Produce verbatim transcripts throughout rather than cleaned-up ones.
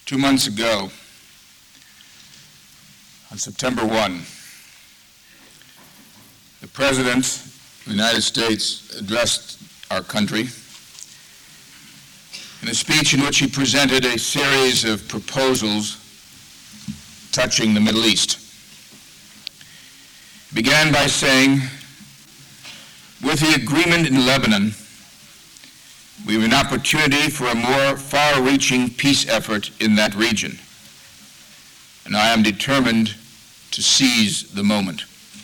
Two months ago, on September first, the President of the United States addressed our country in a speech in which he presented a series of proposals touching the Middle East. He began by saying, with the agreement in Lebanon, we have an opportunity for a more far-reaching peace effort in that region, and I am determined to seize the moment.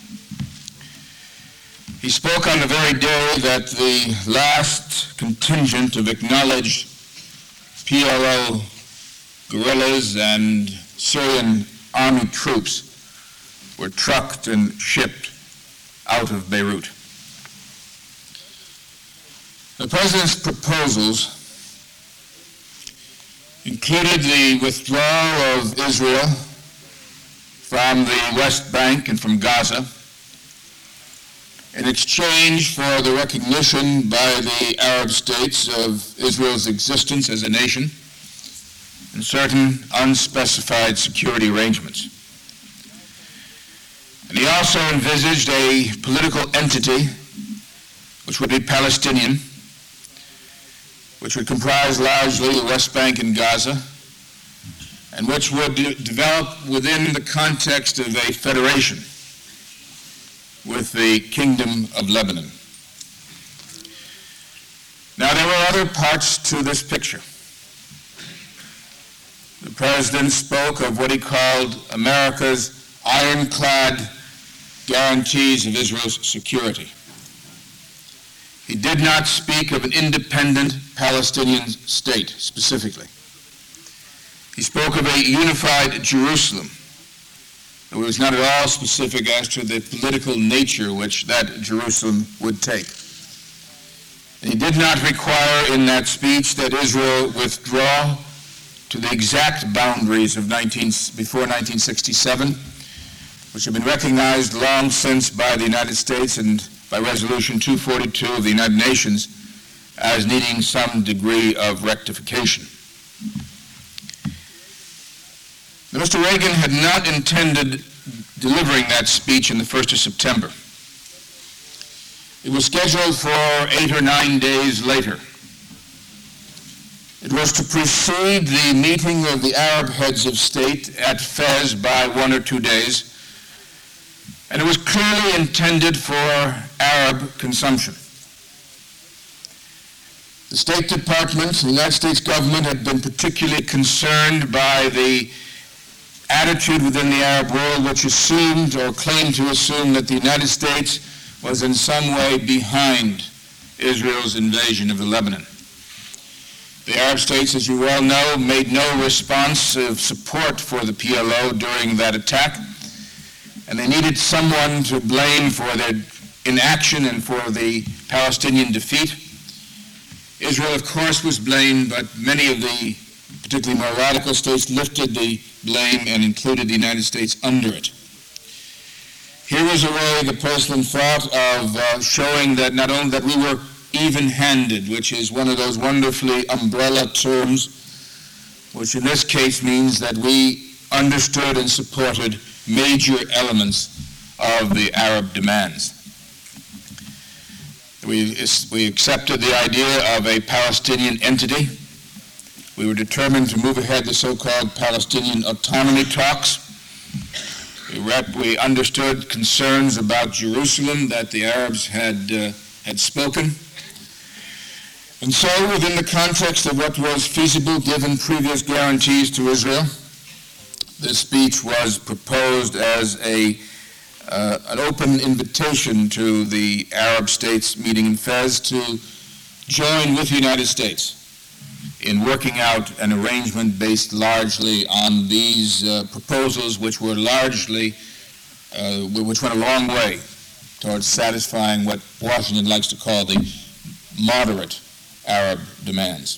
He spoke on the very day that the last contingent of acknowledged P L O guerrillas and Syrian army troops were trucked and shipped out of Beirut. The President's proposals included the withdrawal of Israel from the West Bank and from Gaza in exchange for the recognition by the Arab states of Israel's existence as a nation and certain unspecified security arrangements. And he also envisaged a political entity which would be Palestinian, which would comprise largely the West Bank and Gaza, and which would de- develop within the context of a federation with the Kingdom of Lebanon. Now, there were other parts to this picture. The President spoke of what he called America's ironclad guarantees of Israel's security. He did not speak of an independent Palestinian state specifically. He spoke of a unified Jerusalem. It was not at all specific as to the political nature which that Jerusalem would take. And he did not require in that speech that Israel withdraw to the exact boundaries of nineteen, before nineteen sixty-seven, which have been recognized long since by the United States and by Resolution two forty-two of the United Nations as needing some degree of rectification. Now, Mister Reagan had not intended delivering that speech on the first of September. It was scheduled for eight or nine days later. It was to precede the meeting of the Arab heads of state at Fez by one or two days, and it was clearly intended for Arab consumption. The State Department, the United States government, had been particularly concerned by the attitude within the Arab world which assumed or claimed to assume that the United States was in some way behind Israel's invasion of Lebanon. The Arab states, as you well know, made no responsive support for the P L O during that attack, and they needed someone to blame for their inaction and for the Palestinian defeat. Israel, of course, was blamed, but many of the particularly more radical states lifted the blame and included the United States under it. Here was a way the President thought of uh, showing that not only that we were even-handed, which is one of those wonderfully umbrella terms, which in this case means that we understood and supported major elements of the Arab demands. We, we accepted the idea of a Palestinian entity. We were determined to move ahead the so-called Palestinian autonomy talks. We, rep, we understood concerns about Jerusalem that the Arabs had, uh, had spoken. And so, within the context of what was feasible given previous guarantees to Israel, this speech was proposed as a, uh, an open invitation to the Arab states meeting in Fez to join with the United States in working out an arrangement based largely on these uh, proposals, which were largely, uh, which went a long way towards satisfying what Washington likes to call the moderate Arab demands.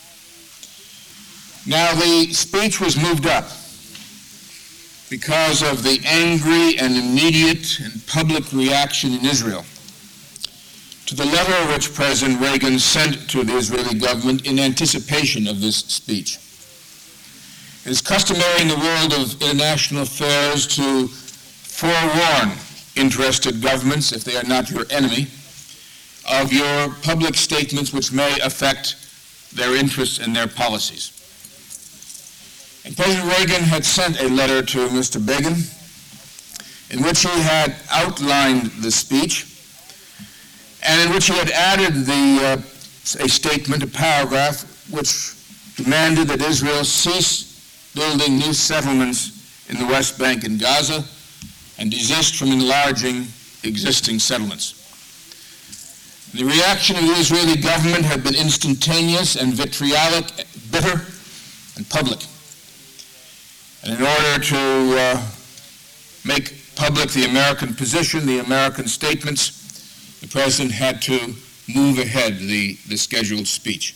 Now, the speech was moved up because of the angry and immediate and public reaction in Israel to the letter which President Reagan sent to the Israeli government in anticipation of this speech. It is customary in the world of international affairs to forewarn interested governments, if they are not your enemy, of your public statements which may affect their interests and their policies. And President Reagan had sent a letter to Mister Begin in which he had outlined the speech and in which he had added the, uh, a statement, a paragraph, which demanded that Israel cease building new settlements in the West Bank and Gaza and desist from enlarging existing settlements. The reaction of the Israeli government had been instantaneous and vitriolic, bitter, and public. And in order to uh, make public the American position, the American statements, the President had to move ahead the, the scheduled speech.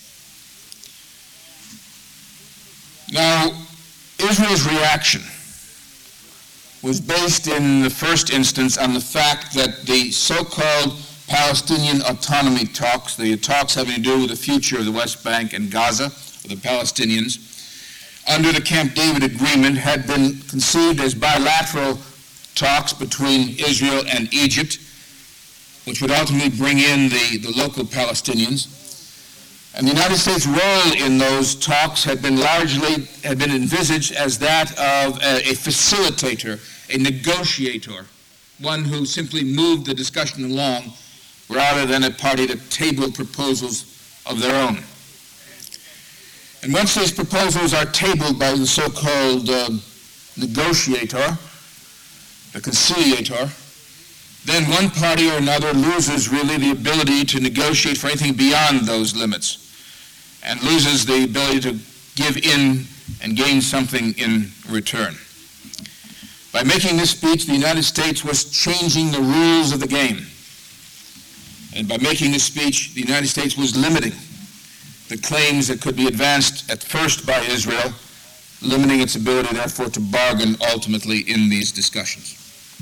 Now, Israel's reaction was based in the first instance on the fact that the so-called Palestinian autonomy talks, the talks having to do with the future of the West Bank and Gaza, of the Palestinians, under the Camp David Agreement had been conceived as bilateral talks between Israel and Egypt, which would ultimately bring in the, the local Palestinians. And the United States' role in those talks had been largely, had been envisaged as that of a, a facilitator, a negotiator, one who simply moved the discussion along rather than a party to table proposals of their own. And once these proposals are tabled by the so-called uh, negotiator, the conciliator, then one party or another loses really the ability to negotiate for anything beyond those limits and loses the ability to give in and gain something in return. By making this speech, the United States was changing the rules of the game. And by making this speech, the United States was limiting the claims that could be advanced at first by Israel, limiting its ability, therefore, to bargain ultimately in these discussions.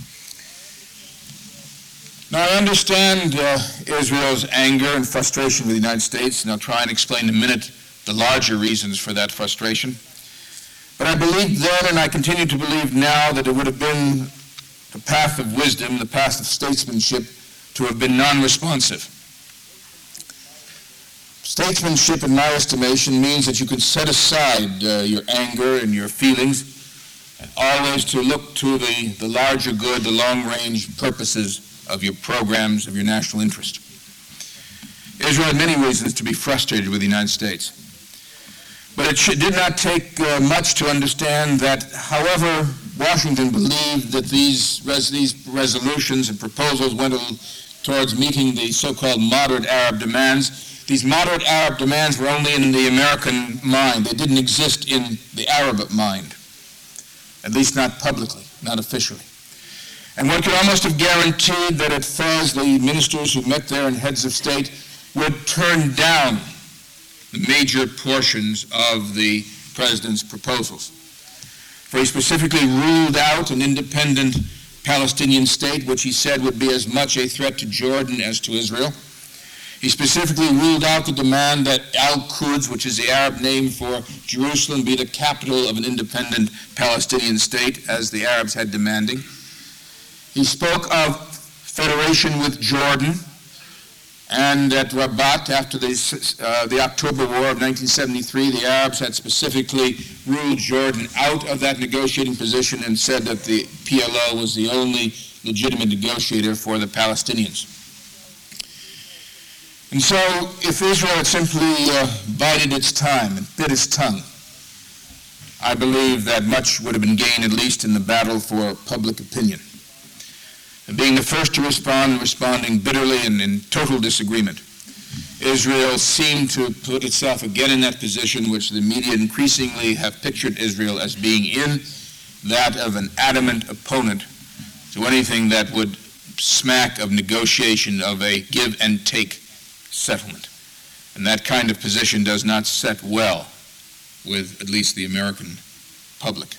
Now, I understand uh, Israel's anger and frustration with the United States, and I'll try and explain in a minute the larger reasons for that frustration. But I believed then, and I continue to believe now, that it would have been the path of wisdom, the path of statesmanship, to have been non-responsive. Statesmanship, in my estimation, means that you can set aside uh, your anger and your feelings and always to look to the, the larger good, the long-range purposes of your programs, of your national interest. Israel had many reasons to be frustrated with the United States. But it should, did not take uh, much to understand that, however Washington believed that these, res, these resolutions and proposals went towards meeting the so-called moderate Arab demands, these moderate Arab demands were only in the American mind. They didn't exist in the Arab mind, at least not publicly, not officially. And one could almost have guaranteed that at Fez, the ministers who met there and heads of state would turn down the major portions of the president's proposals. For he specifically ruled out an independent Palestinian state, which he said would be as much a threat to Jordan as to Israel. He specifically ruled out the demand that Al-Quds, which is the Arab name for Jerusalem, be the capital of an independent Palestinian state, as the Arabs had demanding. He spoke of federation with Jordan, and at Rabat, after the, uh, the October War of nineteen seventy-three, the Arabs had specifically ruled Jordan out of that negotiating position and said that the P L O was the only legitimate negotiator for the Palestinians. And so, if Israel had simply uh, bided its time and bit its tongue, I believe that much would have been gained, at least in the battle for public opinion. And being the first to respond and responding bitterly and in total disagreement, Israel seemed to put itself again in that position which the media increasingly have pictured Israel as being in, that of an adamant opponent to anything that would smack of negotiation, of a give and take settlement. And that kind of position does not set well with at least the American public.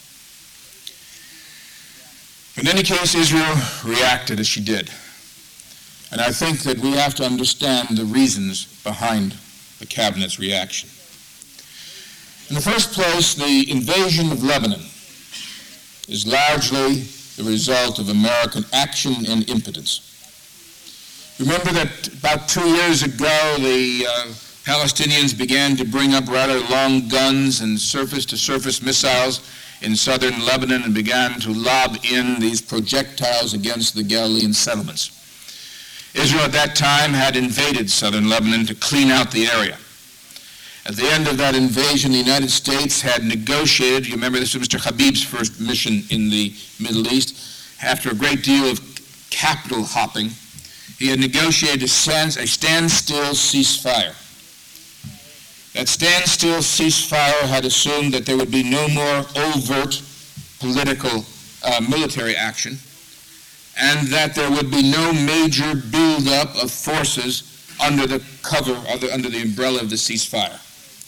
In any case, Israel reacted as she did. And I think that we have to understand the reasons behind the cabinet's reaction. In the first place, the invasion of Lebanon is largely the result of American action and impotence. Remember that about two years ago, the uh, Palestinians began to bring up rather long guns and surface-to-surface missiles in southern Lebanon and began to lob in these projectiles against the Galilean settlements. Israel at that time had invaded southern Lebanon to clean out the area. At the end of that invasion, the United States had negotiated, you remember this was Mister Habib's first mission in the Middle East, after a great deal of capital hopping, he had negotiated a, stand, a standstill ceasefire. That standstill ceasefire had assumed that there would be no more overt political uh, military action, and that there would be no major buildup of forces under the cover, of the, under the umbrella of the ceasefire.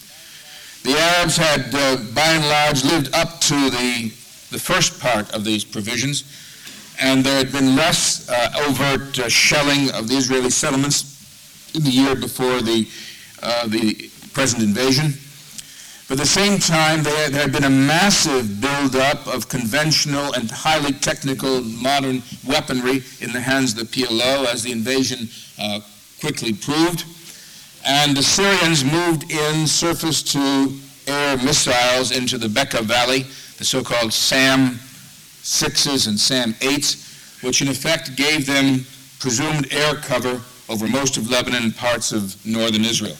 The Arabs had, uh, by and large, lived up to the, the first part of these provisions, and there had been less uh, overt uh, shelling of the Israeli settlements in the year before the, uh, the present invasion. But at the same time, there had, there had been a massive buildup of conventional and highly technical modern weaponry in the hands of the P L O, as the invasion uh, quickly proved. And the Syrians moved in surface-to-air missiles into the Bekaa Valley, the so-called SAM sixes and SAM eights, which in effect gave them presumed air cover over most of Lebanon and parts of northern Israel.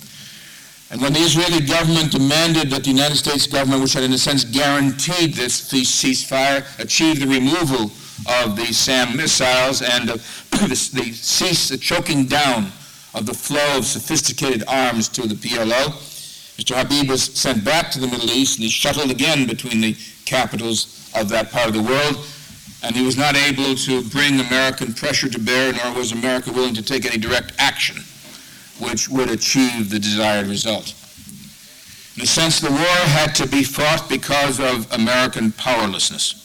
And when the Israeli government demanded that the United States government, which had in a sense guaranteed this ceasefire, achieve the removal of the SAM missiles and uh, the, the cease the choking down of the flow of sophisticated arms to the P L O, Mister Habib was sent back to the Middle East, and he shuttled again between the capitals of that part of the world, and he was not able to bring American pressure to bear, nor was America willing to take any direct action which would achieve the desired result. In a sense, the war had to be fought because of American powerlessness.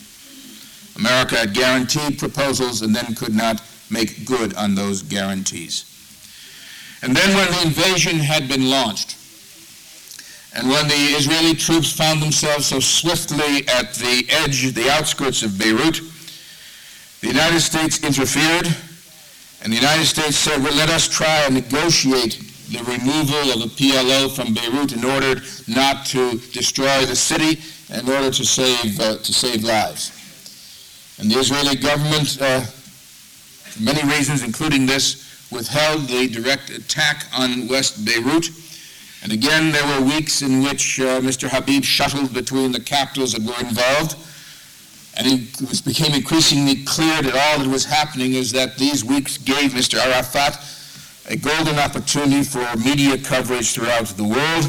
America had guaranteed proposals and then could not make good on those guarantees. And then when the invasion had been launched, and when the Israeli troops found themselves so swiftly at the edge, the outskirts of Beirut, the United States interfered, and the United States said, well, let us try and negotiate the removal of the P L O from Beirut in order not to destroy the city, in order to save, uh, to save lives. And the Israeli government, uh, for many reasons, including this, withheld the direct attack on West Beirut. And again, there were weeks in which uh, Mister Habib shuttled between the capitals that were involved. And it was, became increasingly clear that all that was happening is that these weeks gave Mister Arafat a golden opportunity for media coverage throughout the world,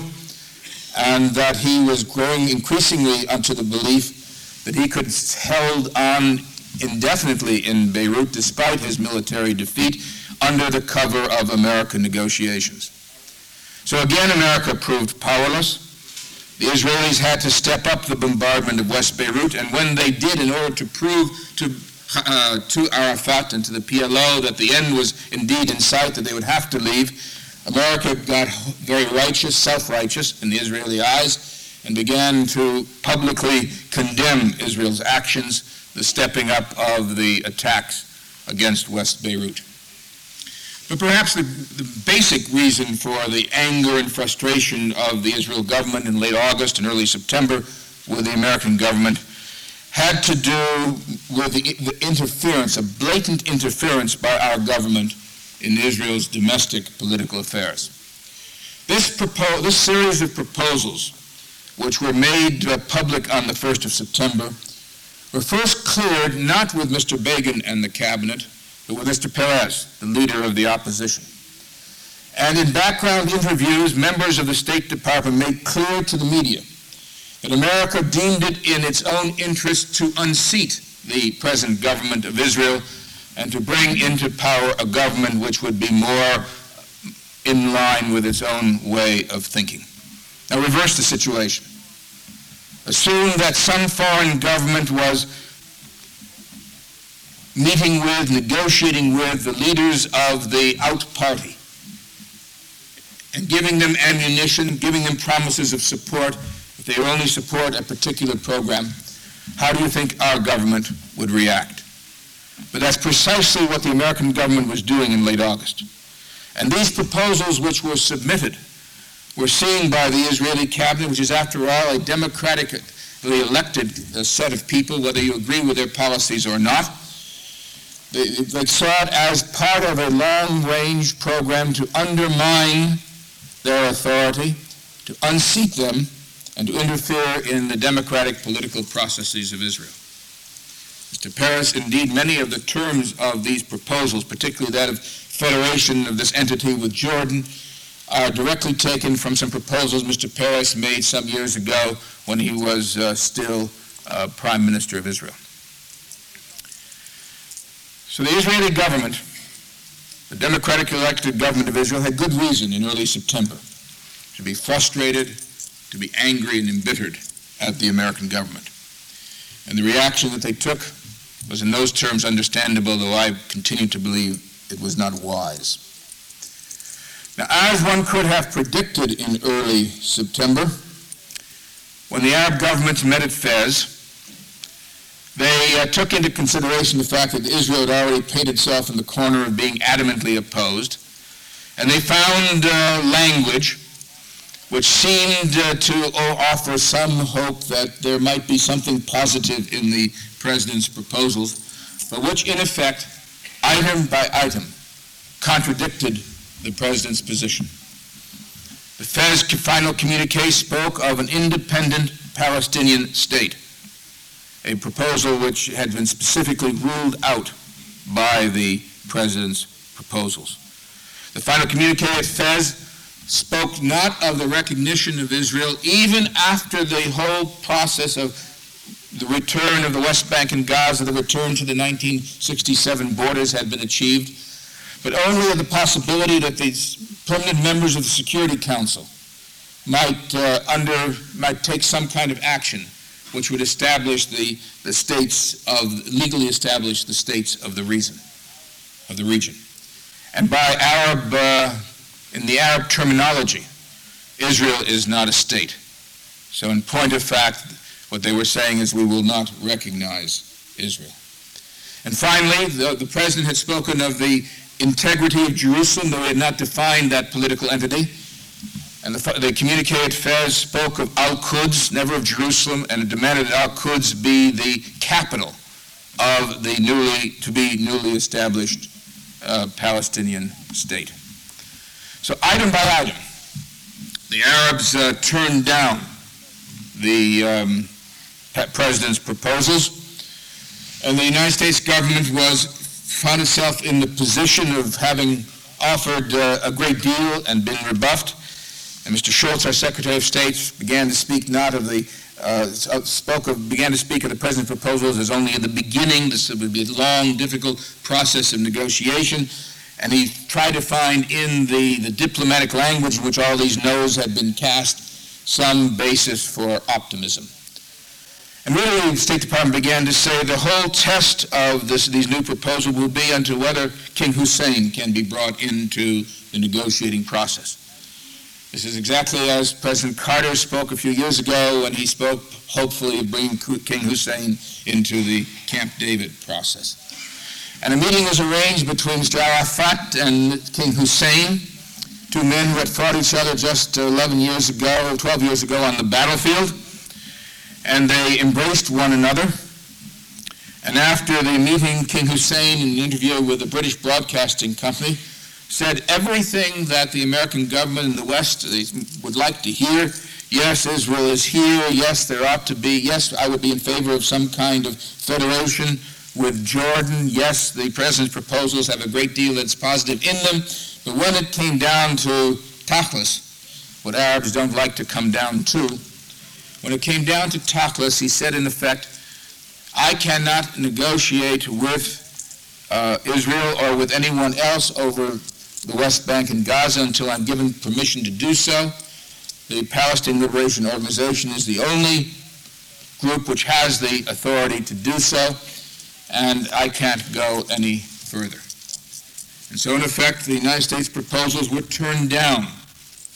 and that he was growing increasingly unto the belief that he could held on indefinitely in Beirut despite his military defeat under the cover of American negotiations. So again, America proved powerless. The Israelis had to step up the bombardment of West Beirut, and when they did, in order to prove to, uh, to Arafat and to the P L O that the end was indeed in sight, that they would have to leave, America got very righteous, self-righteous in the Israeli eyes, and began to publicly condemn Israel's actions, the stepping up of the attacks against West Beirut. But perhaps the, the basic reason for the anger and frustration of the Israel government in late August and early September with the American government had to do with the, the interference, a blatant interference by our government in Israel's domestic political affairs. This, propo- this series of proposals, which were made uh, public on the first of September, were first cleared not with Mister Begin and the cabinet, but with Mister Peres, the leader of the opposition. And in background interviews, members of the State Department made clear to the media that America deemed it in its own interest to unseat the present government of Israel and to bring into power a government which would be more in line with its own way of thinking. Now reverse the situation. Assume that some foreign government was meeting with, negotiating with the leaders of the out party and giving them ammunition, giving them promises of support, if they only support a particular program, how do you think our government would react? But that's precisely what the American government was doing in late August. And these proposals which were submitted were seen by the Israeli cabinet, which is, after all, a democratically elected uh, set of people, whether you agree with their policies or not. They, they saw it as part of a long-range program to undermine their authority, to unseat them, and to interfere in the democratic political processes of Israel. Mister Peres, indeed, many of the terms of these proposals, particularly that of federation of this entity with Jordan, are directly taken from some proposals Mister Peres made some years ago when he was uh, still uh, Prime Minister of Israel. So the Israeli government, the democratically elected government of Israel, had good reason in early September to be frustrated, to be angry and embittered at the American government. And the reaction that they took was in those terms understandable, though I continue to believe it was not wise. Now, as one could have predicted in early September, when the Arab governments met at Fez, they uh, took into consideration the fact that Israel had already painted itself in the corner of being adamantly opposed, and they found uh, language which seemed uh, to offer some hope that there might be something positive in the president's proposals, but which in effect, item by item, contradicted the president's position. The Fez final communique spoke of an independent Palestinian state, a proposal which had been specifically ruled out by the president's proposals. The final communique at Fez spoke not of the recognition of Israel, even after the whole process of the return of the West Bank and Gaza, the return to the nineteen sixty-seven borders had been achieved, but only of the possibility that these permanent members of the Security Council might uh, under might take some kind of action which would establish the, the states of, legally establish the states of the region, of the region. And by Arab, uh, in the Arab terminology, Israel is not a state. So in point of fact, what they were saying is we will not recognize Israel. And finally, the, the president had spoken of the integrity of Jerusalem, though he had not defined that political entity. And the, the communique at Fez spoke of Al-Quds, never of Jerusalem, and it demanded that Al-Quds be the capital of the newly, to be newly established uh, Palestinian state. So item by item, the Arabs uh, turned down the um, president's proposals, and the United States government was found itself in the position of having offered uh, a great deal and been rebuffed. And Mister Schultz, our Secretary of State, began to speak not of the uh, spoke of began to speak of the president's proposals as only at the beginning. This would be a long, difficult process of negotiation, and he tried to find in the, the diplomatic language in which all these no's had been cast some basis for optimism. And really, the State Department began to say the whole test of this, these new proposals will be unto whether King Hussein can be brought into the negotiating process. This is exactly as President Carter spoke a few years ago when he spoke, hopefully, of bringing King Hussein into the Camp David process. And a meeting was arranged between Mister Arafat and King Hussein, two men who had fought each other just eleven years ago, twelve years ago on the battlefield. And they embraced one another. And after the meeting, King Hussein, in an interview with the British Broadcasting Company, said everything that the American government in the West would like to hear. Yes, Israel is here. Yes, there ought to be. Yes, I would be in favor of some kind of federation with Jordan. Yes, the president's proposals have a great deal that's positive in them. But when it came down to Tachlis, what Arabs don't like to come down to, when it came down to Tachlis, he said, in effect, I cannot negotiate with uh, Israel or with anyone else over the West Bank and Gaza until I'm given permission to do so. The Palestinian Liberation Organization is the only group which has the authority to do so, and I can't go any further. And so, in effect, the United States proposals were turned down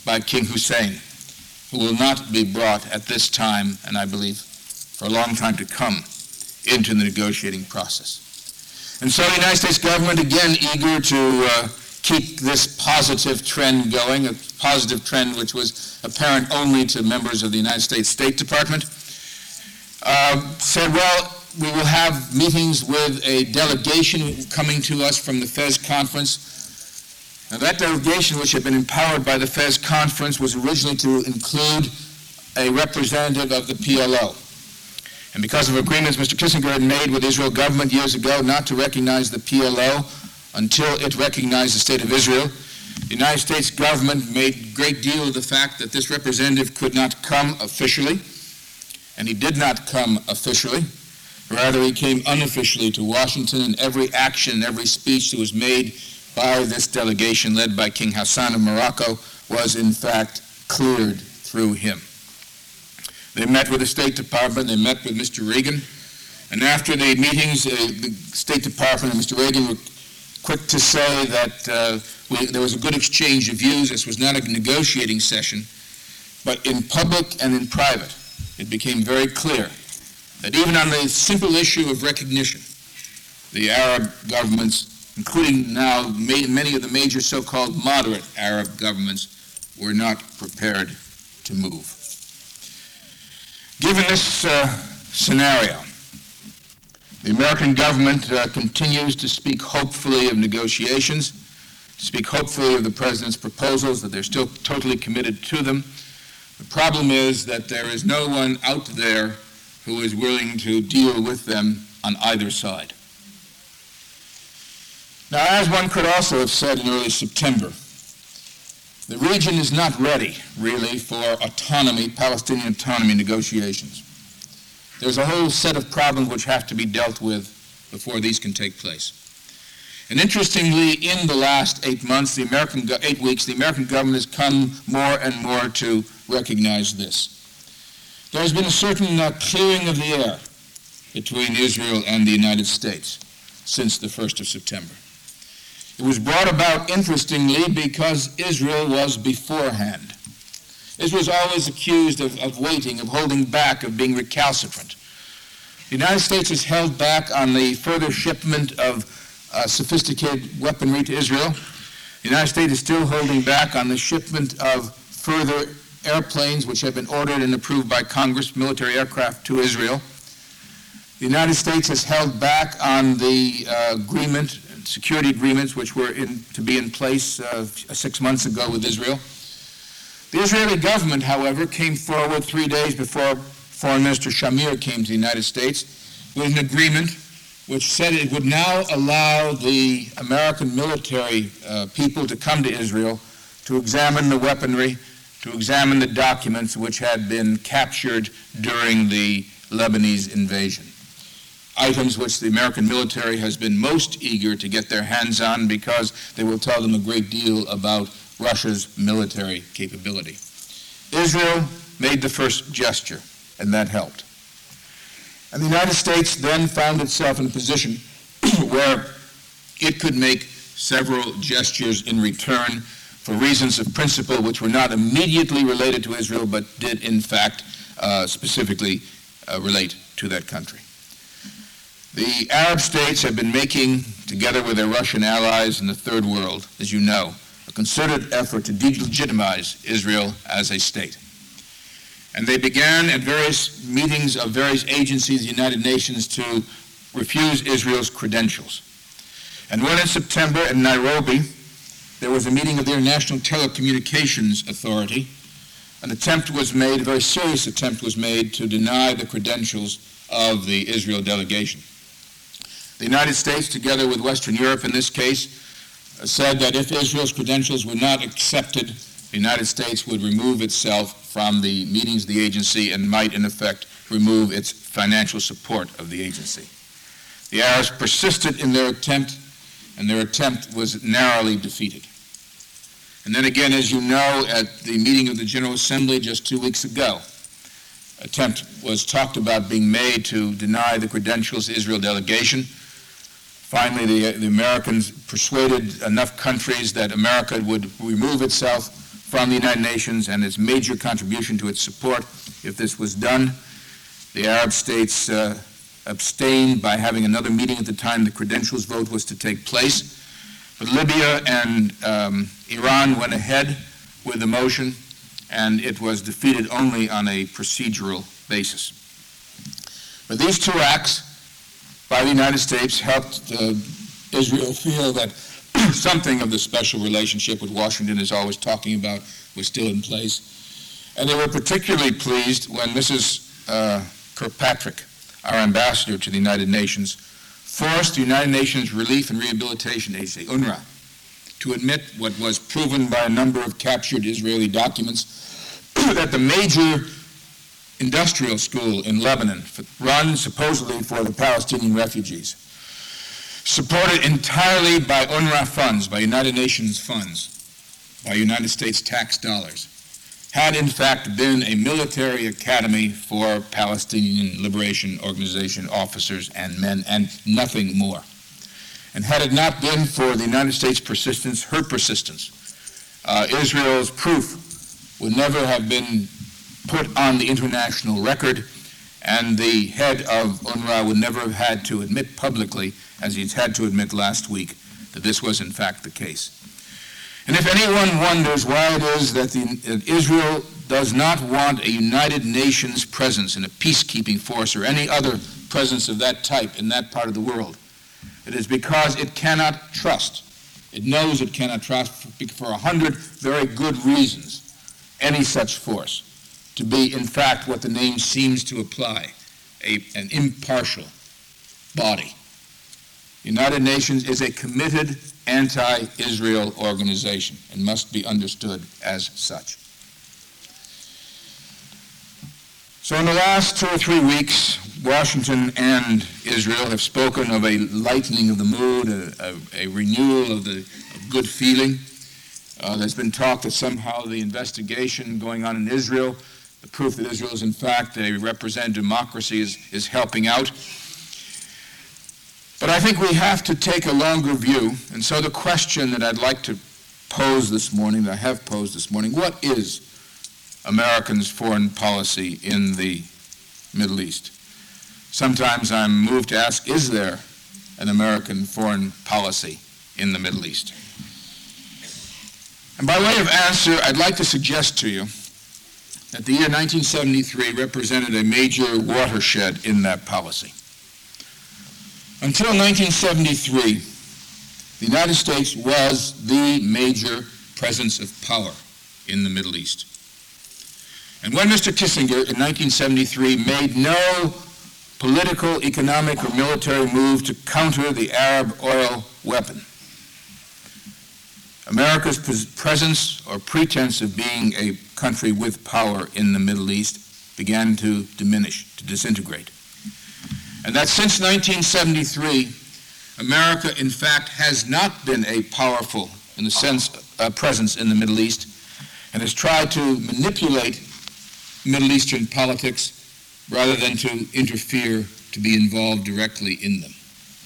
by King Hussein, who will not be brought at this time, and I believe for a long time to come, into the negotiating process. And so the United States government, again eager to uh, keep this positive trend going, a positive trend which was apparent only to members of the United States State Department, uh, said, well, we will have meetings with a delegation coming to us from the Fez Conference. Now, that delegation, which had been empowered by the Fez Conference, was originally to include a representative of the P L O. And because of agreements Mister Kissinger had made with the Israel government years ago not to recognize the P L O until it recognized the State of Israel, the United States government made a great deal of the fact that this representative could not come officially, and he did not come officially. Rather, he came unofficially to Washington, and every action, every speech that was made by this delegation led by King Hassan of Morocco was in fact cleared through him. They met with the State Department, they met with Mister Reagan, and after the meetings, uh, the State Department and Mister Reagan were quick to say that uh, we, there was a good exchange of views. This was not a negotiating session, but in public and in private, it became very clear that even on the simple issue of recognition, the Arab governments, including now many of the major so-called moderate Arab governments, were not prepared to move. Given this uh, scenario, the American government uh, continues to speak hopefully of negotiations, speak hopefully of the President's proposals, that they're still totally committed to them. The problem is that there is no one out there who is willing to deal with them on either side. Now, as one could also have said in early September, the region is not ready, really, for autonomy, Palestinian autonomy negotiations. There's a whole set of problems which have to be dealt with before these can take place. And interestingly, in the last eight months, the American, go- eight weeks, the American government has come more and more to recognize this. There's been a certain uh, clearing of the air between Israel and the United States since the first of September. It was brought about, interestingly, because Israel was beforehand. Israel was always accused of, of waiting, of holding back, of being recalcitrant. The United States has held back on the further shipment of uh, sophisticated weaponry to Israel. The United States is still holding back on the shipment of further airplanes which have been ordered and approved by Congress, military aircraft to Israel. The United States has held back on the uh, agreement, security agreements which were in, to be in place uh, six months ago with Israel. The Israeli government, however, came forward three days before Foreign Minister Shamir came to the United States with an agreement which said it would now allow the American military uh, people to come to Israel to examine the weaponry, to examine the documents which had been captured during the Lebanese invasion. Items which the American military has been most eager to get their hands on because they will tell them a great deal about Russia's military capability. Israel made the first gesture, and that helped. And the United States then found itself in a position where it could make several gestures in return for reasons of principle which were not immediately related to Israel, but did in fact uh, specifically uh, relate to that country. The Arab states have been making, together with their Russian allies in the Third World, as you know, a concerted effort to delegitimize Israel as a state. And they began at various meetings of various agencies of the United Nations to refuse Israel's credentials. And when in September in Nairobi, there was a meeting of the International Telecommunications Authority, an attempt was made, a very serious attempt was made to deny the credentials of the Israel delegation. The United States, together with Western Europe in this case, said that if Israel's credentials were not accepted, the United States would remove itself from the meetings of the agency and might, in effect, remove its financial support of the agency. The Arabs persisted in their attempt, and their attempt was narrowly defeated. And then again, as you know, at the meeting of the General Assembly just two weeks ago, attempt was talked about being made to deny the credentials to the Israel delegation. Finally, the, the Americans persuaded enough countries that America would remove itself from the United Nations and its major contribution to its support if this was done. The Arab states uh, abstained by having another meeting at the time the credentials vote was to take place. But Libya and um, Iran went ahead with the motion, and it was defeated only on a procedural basis. But these two acts by the United States helped uh, Israel feel that something of the special relationship with Washington is always talking about was still in place. And they were particularly pleased when Missus Uh, Kirkpatrick, our ambassador to the United Nations, forced the United Nations Relief and Rehabilitation Agency, UNRWA, to admit what was proven by a number of captured Israeli documents, that the major industrial school in Lebanon, run supposedly for the Palestinian refugees, supported entirely by UNRWA funds, by United Nations funds, by United States tax dollars, had in fact been a military academy for Palestinian Liberation Organization officers and men, and nothing more. And had it not been for the United States' persistence, her persistence, uh, Israel's proof would never have been put on the international record, and the head of UNRWA would never have had to admit publicly, as he's had to admit last week, that this was in fact the case. And if anyone wonders why it is that, the, that Israel does not want a United Nations presence in a peacekeeping force or any other presence of that type in that part of the world, it is because it cannot trust. It knows it cannot trust for a hundred very good reasons any such force to be, in fact, what the name seems to imply, a, an impartial body. The United Nations is a committed anti-Israel organization and must be understood as such. So in the last two or three weeks, Washington and Israel have spoken of a lightening of the mood, a, a, a renewal of the of good feeling. Uh, there's been talk that somehow the investigation going on in Israel, the proof that Israel is in fact a representative democracy, is, is helping out. But I think we have to take a longer view, and so the question that I'd like to pose this morning, that I have posed this morning, what is Americans' foreign policy in the Middle East? Sometimes I'm moved to ask, is there an American foreign policy in the Middle East? And by way of answer, I'd like to suggest to you that the year nineteen seventy-three represented a major watershed in that policy. Until nineteen seventy-three, the United States was the major presence of power in the Middle East. And when Mister Kissinger in nineteen seventy-three made no political, economic, or military move to counter the Arab oil weapon, America's presence or pretense of being a country with power in the Middle East began to diminish, to disintegrate. And that since nineteen seventy-three, America, in fact, has not been a powerful, in a sense, uh, presence in the Middle East, and has tried to manipulate Middle Eastern politics rather than to interfere, to be involved directly in them.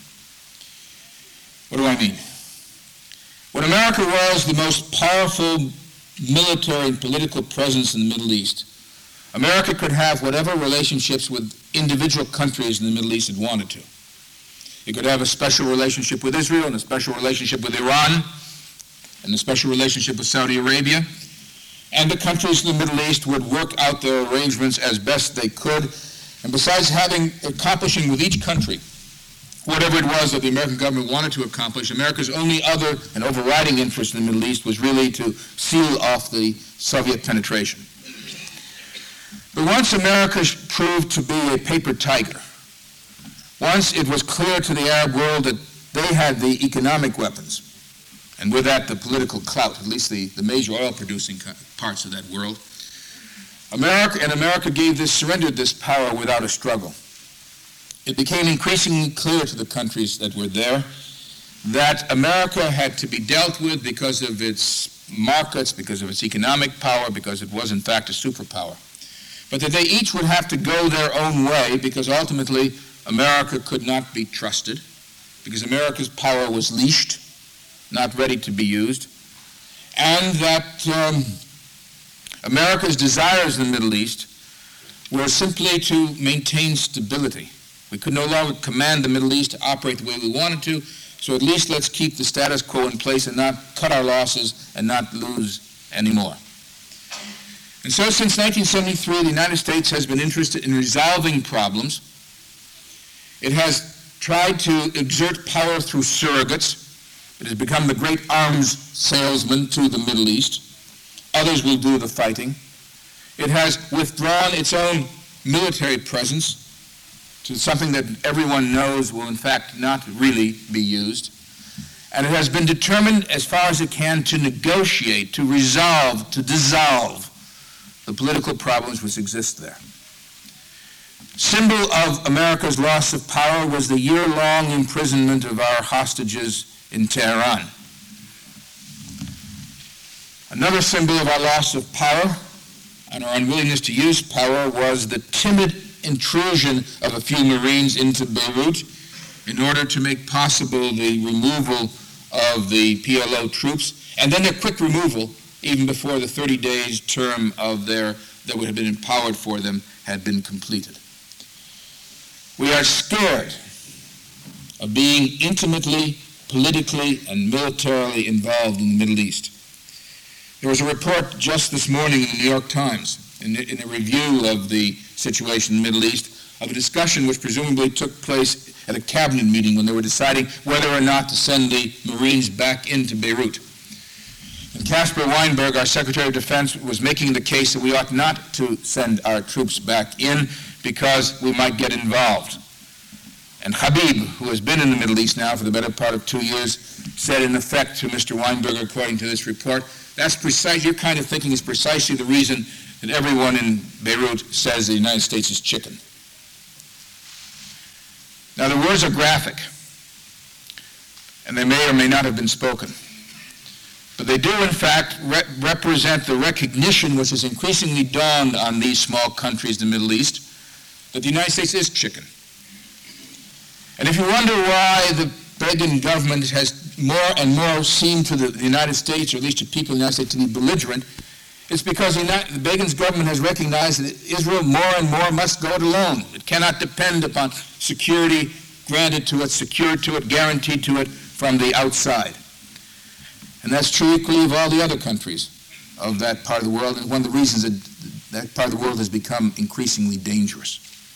What do I mean? When America was the most powerful military and political presence in the Middle East, America could have whatever relationships with individual countries in the Middle East it wanted to. It could have a special relationship with Israel and a special relationship with Iran and a special relationship with Saudi Arabia. And the countries in the Middle East would work out their arrangements as best they could. And besides having, accomplishing with each country whatever it was that the American government wanted to accomplish, America's only other and overriding interest in the Middle East was really to seal off the Soviet penetration. But once America proved to be a paper tiger, once it was clear to the Arab world that they had the economic weapons, and with that the political clout, at least the, the major oil-producing parts of that world, America and America gave this, surrendered this power without a struggle. It became increasingly clear to the countries that were there that America had to be dealt with because of its markets, because of its economic power, because it was in fact a superpower. But that they each would have to go their own way because ultimately America could not be trusted, because America's power was leashed, not ready to be used, and that um, America's desires in the Middle East were simply to maintain stability. We could no longer command the Middle East to operate the way we wanted to, so at least let's keep the status quo in place and not cut our losses and not lose anymore. And so since nineteen seventy-three, the United States has been interested in resolving problems. It has tried to exert power through surrogates. It has become the great arms salesman to the Middle East. Others will do the fighting. It has withdrawn its own military presence to something that everyone knows will in fact not really be used. And it has been determined as far as it can to negotiate, to resolve, to dissolve the political problems which exist there. Symbol of America's loss of power was the year-long imprisonment of our hostages in Tehran. Another symbol of our loss of power and our unwillingness to use power was the timid intrusion of a few Marines into Beirut in order to make possible the removal of the P L O troops, and then their quick removal even before the thirty days term of their that would have been empowered for them had been completed. We are scared of being intimately, politically, and militarily involved in the Middle East. There was a report just this morning in the New York Times, in, in a review of the situation in the Middle East, of a discussion which presumably took place at a cabinet meeting when they were deciding whether or not to send the Marines back into Beirut. And Caspar Weinberg, our Secretary of Defense, was making the case that we ought not to send our troops back in because we might get involved. And Habib, who has been in the Middle East now for the better part of two years, said in effect to Mister Weinberg, according to this report, that's precise, your kind of thinking is precisely the reason that everyone in Beirut says the United States is chicken. Now, the words are graphic, and they may or may not have been spoken. But they do, in fact, re- represent the recognition which has increasingly dawned on these small countries in the Middle East that the United States is chicken. And if you wonder why the Begin government has more and more seemed to the, the United States, or at least to people in the United States, to be belligerent, it's because the, United, the Begin's government has recognized that Israel more and more must go it alone. It cannot depend upon security granted to it, secured to it, guaranteed to it from the outside. And that's true equally of all the other countries of that part of the world, and one of the reasons that that part of the world has become increasingly dangerous.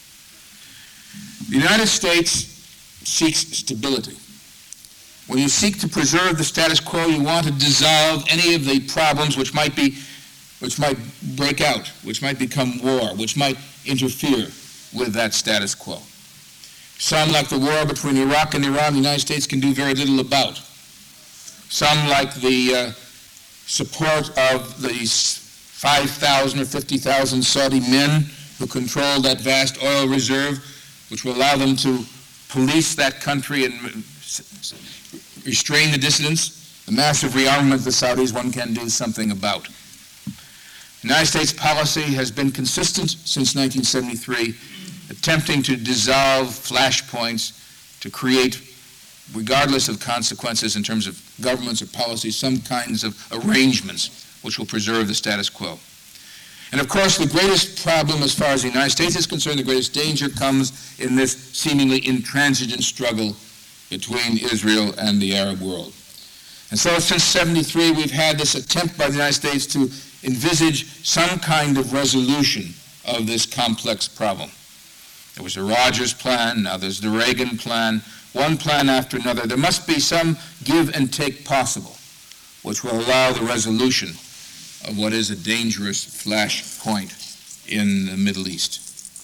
The United States seeks stability. When you seek to preserve the status quo, you want to dissolve any of the problems which might be, which might break out, which might become war, which might interfere with that status quo. Some, like the war between Iraq and Iran, the United States can do very little about. Some, like the uh, support of the five thousand or fifty thousand Saudi men who control that vast oil reserve, which will allow them to police that country and restrain the dissidents. The massive rearmament of the Saudis one can do something about. The United States policy has been consistent since nineteen seventy-three, attempting to dissolve flashpoints, to create, regardless of consequences in terms of governments or policies, some kinds of arrangements which will preserve the status quo. And of course, the greatest problem as far as the United States is concerned, the greatest danger comes in this seemingly intransigent struggle between Israel and the Arab world. And so since seventy-three, we've had this attempt by the United States to envisage some kind of resolution of this complex problem. There was the Rogers Plan, now there's the Reagan Plan, one plan after another. There must be some give and take possible, which will allow the resolution of what is a dangerous flashpoint in the Middle East.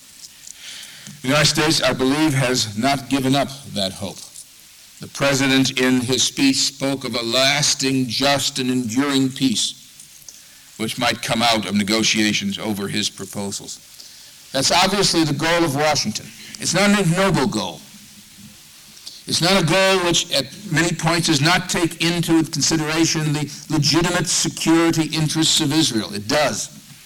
The United States, I believe, has not given up that hope. The President, in his speech, spoke of a lasting, just, and enduring peace, which might come out of negotiations over his proposals. That's obviously the goal of Washington. It's not an ignoble goal. It's not a goal which at many points does not take into consideration the legitimate security interests of Israel. It does.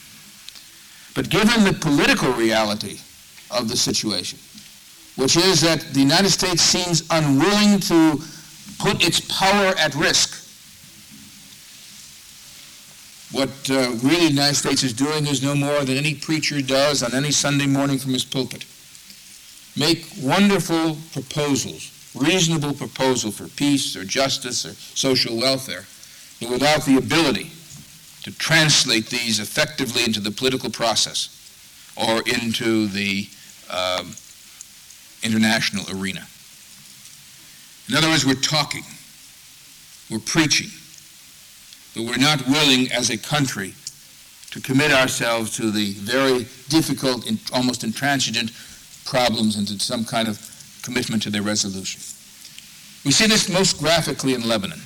But given the political reality of the situation, which is that the United States seems unwilling to put its power at risk, What uh, really the United States is doing is no more than any preacher does on any Sunday morning from his pulpit. Make wonderful proposals, reasonable proposals for peace or justice or social welfare, but without the ability to translate these effectively into the political process or into the um, international arena. In other words, we're talking, we're preaching, but we're not willing as a country to commit ourselves to the very difficult and almost intransigent problems and to some kind of commitment to their resolution. We see this most graphically in Lebanon.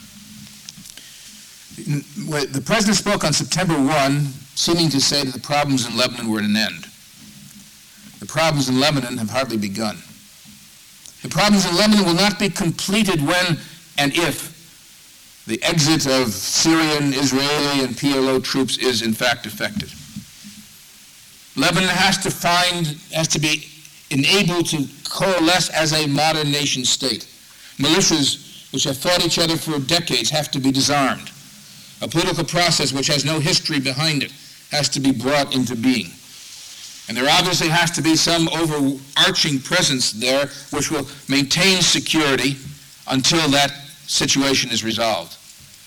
The President spoke on September first, seeming to say that the problems in Lebanon were at an end. The problems in Lebanon have hardly begun. The problems in Lebanon will not be completed when and if the exit of Syrian, Israeli, and P L O troops is in fact effected. Lebanon has to find, has to be enabled to coalesce as a modern nation state. Militias which have fought each other for decades have to be disarmed. A political process which has no history behind it has to be brought into being. And there obviously has to be some overarching presence there which will maintain security until that situation is resolved.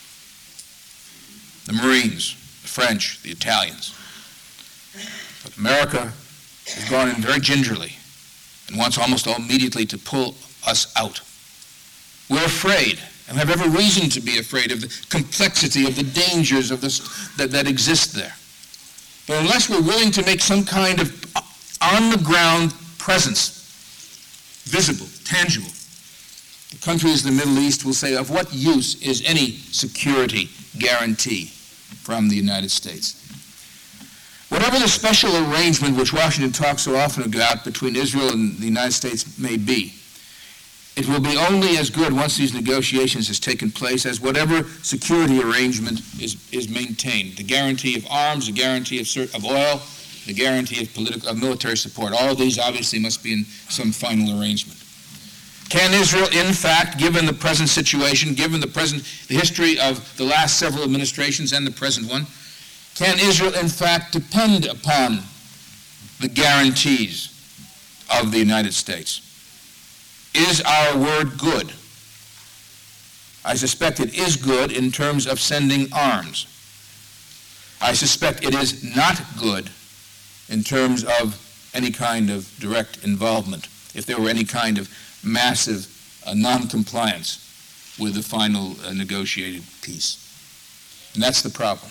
The Marines, the French, the Italians. But America has gone in very gingerly and wants almost immediately to pull us out. We're afraid and have every reason to be afraid of the complexity of the dangers of this that, that exist there. But unless we're willing to make some kind of on-the-ground presence visible, tangible, the countries in the Middle East will say, of what use is any security guarantee from the United States? Whatever the special arrangement which Washington talks so often about between Israel and the United States may be, it will be only as good once these negotiations has taken place as whatever security arrangement is, is maintained. The guarantee of arms, the guarantee of, of oil, the guarantee of, political, of military support. All of these obviously must be in some final arrangement. Can Israel, in fact, given the present situation, given the present the history of the last several administrations and the present one, can Israel, in fact, depend upon the guarantees of the United States? Is our word good? I suspect it is good in terms of sending arms. I suspect it is not good in terms of any kind of direct involvement, if there were any kind of massive uh, non-compliance with the final uh, negotiated peace. And that's the problem.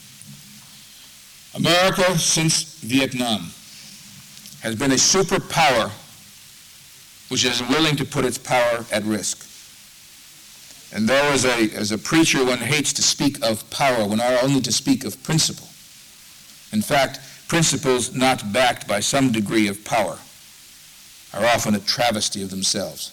America, since Vietnam, has been a superpower which is willing to put its power at risk. And though as a, as a preacher one hates to speak of power, one ought only to speak of principle. In fact, principles not backed by some degree of power are often a travesty of themselves.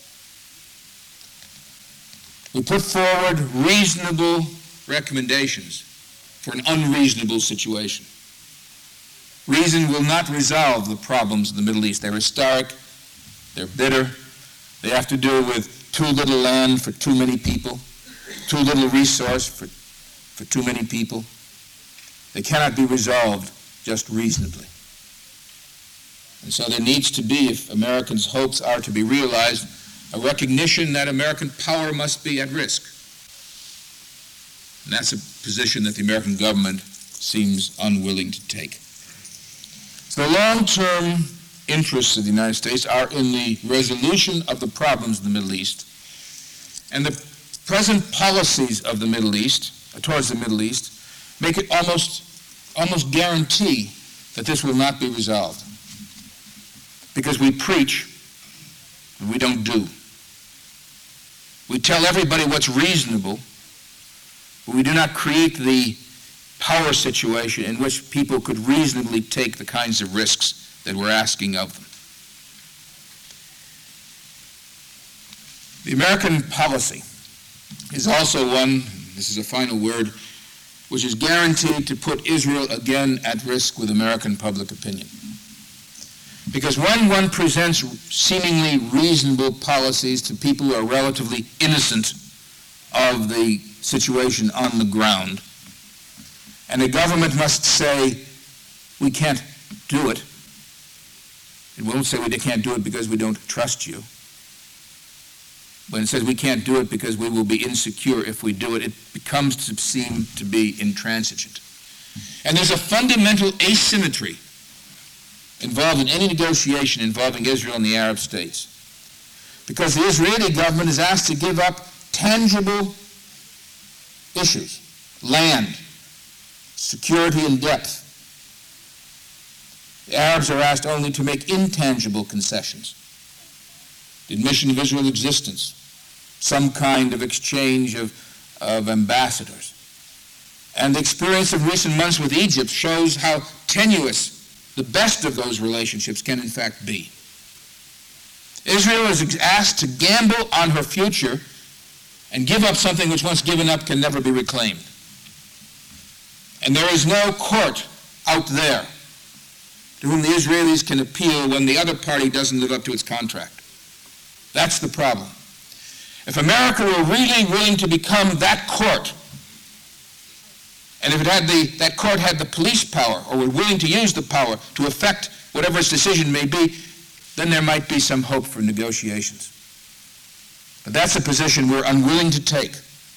We put forward reasonable recommendations for an unreasonable situation. Reason will not resolve the problems in the Middle East. They're historic, they're bitter, they have to do with too little land for too many people, too little resource for, for too many people. They cannot be resolved just reasonably. And so there needs to be, if Americans' hopes are to be realized, a recognition that American power must be at risk. And that's a position that the American government seems unwilling to take. So the long-term interests of the United States are in the resolution of the problems in the Middle East. And the present policies of the Middle East, towards the Middle East, make it almost, almost guarantee that this will not be resolved. Because we preach, and we don't do. We tell everybody what's reasonable, but we do not create the power situation in which people could reasonably take the kinds of risks that we're asking of them. The American policy is also one, this is a final word, which is guaranteed to put Israel again at risk with American public opinion. Because when one presents seemingly reasonable policies to people who are relatively innocent of the situation on the ground, And the government must say, we can't do it. It won't say we can't do it because we don't trust you. When it says we can't do it because we will be insecure if we do it, it becomes to seem to be intransigent. And there's a fundamental asymmetry involved in any negotiation involving Israel and the Arab states. Because the Israeli government is asked to give up tangible issues, land, security and depth. The Arabs are asked only to make intangible concessions. The admission of Israel's existence, some kind of exchange of, of ambassadors. And the experience of recent months with Egypt shows how tenuous the best of those relationships can in fact be. Israel is asked to gamble on her future and give up something which once given up can never be reclaimed. And there is no court out there to whom the Israelis can appeal when the other party doesn't live up to its contract. That's the problem. If America were really willing to become that court, and if it had the, that court had the police power, or were willing to use the power to affect whatever its decision may be, then there might be some hope for negotiations. But that's a position we're unwilling to take.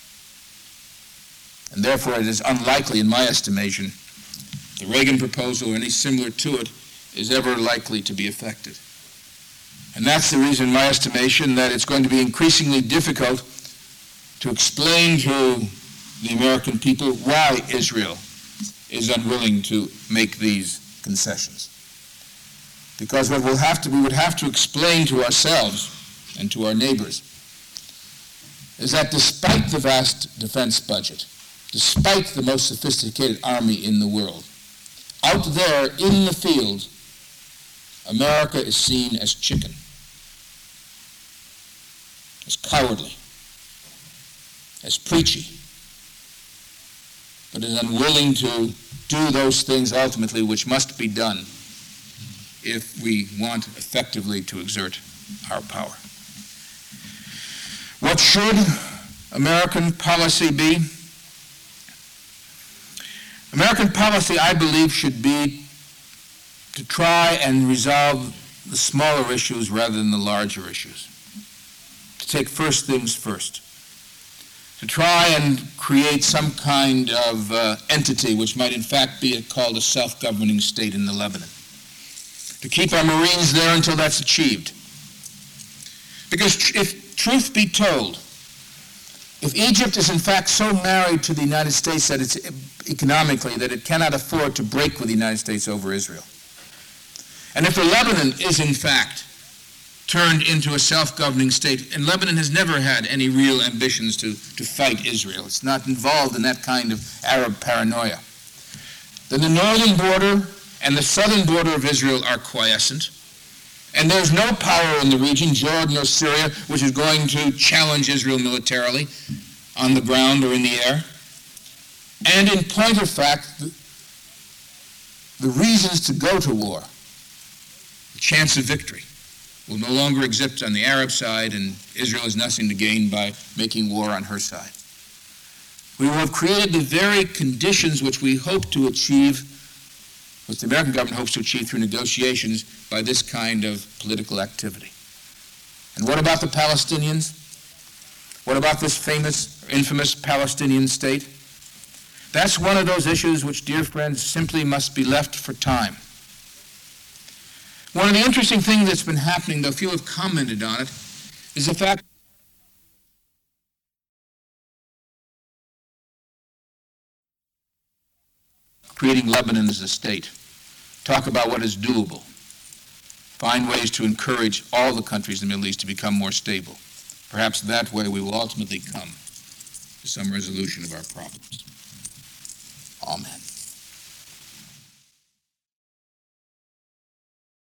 And therefore it is unlikely, in my estimation, the Reagan proposal or any similar to it is ever likely to be effective. And that's the reason, in my estimation, that it's going to be increasingly difficult to explain to the American people why Israel is unwilling to make these concessions. Because what we'll have to, we would have to explain to ourselves and to our neighbors is that despite the vast defense budget, despite the most sophisticated army in the world, out there in the field, America is seen as chicken, as cowardly, as preachy, but is unwilling to do those things ultimately which must be done if we want effectively to exert our power. What should American policy be? American policy, I believe, should be to try and resolve the smaller issues rather than the larger issues. To take first things first. To try and create some kind of uh, entity which might in fact be called a self-governing state in the Lebanon. To keep our Marines there until that's achieved. Because if truth be told, if Egypt is in fact so married to the United States that it's economically that it cannot afford to break with the United States over Israel, and if the Lebanon is in fact turned into a self-governing state, and Lebanon has never had any real ambitions to, to fight Israel, it's not involved in that kind of Arab paranoia, then the northern border and the southern border of Israel are quiescent, and there's no power in the region, Jordan or Syria, which is going to challenge Israel militarily on the ground or in the air. And in point of fact, the, the reasons to go to war, the chance of victory, will no longer exist on the Arab side, and Israel has nothing to gain by making war on her side. We will have created the very conditions which we hope to achieve, which the American government hopes to achieve through negotiations by this kind of political activity. And what about the Palestinians? What about this famous, infamous Palestinian state? That's one of those issues which, dear friends, simply must be left for time. One of the interesting things that's been happening, though few have commented on it, is the fact creating Lebanon as a state. Talk about what is doable. Find ways to encourage all the countries in the Middle East to become more stable. Perhaps that way we will ultimately come to some resolution of our problems. Amen.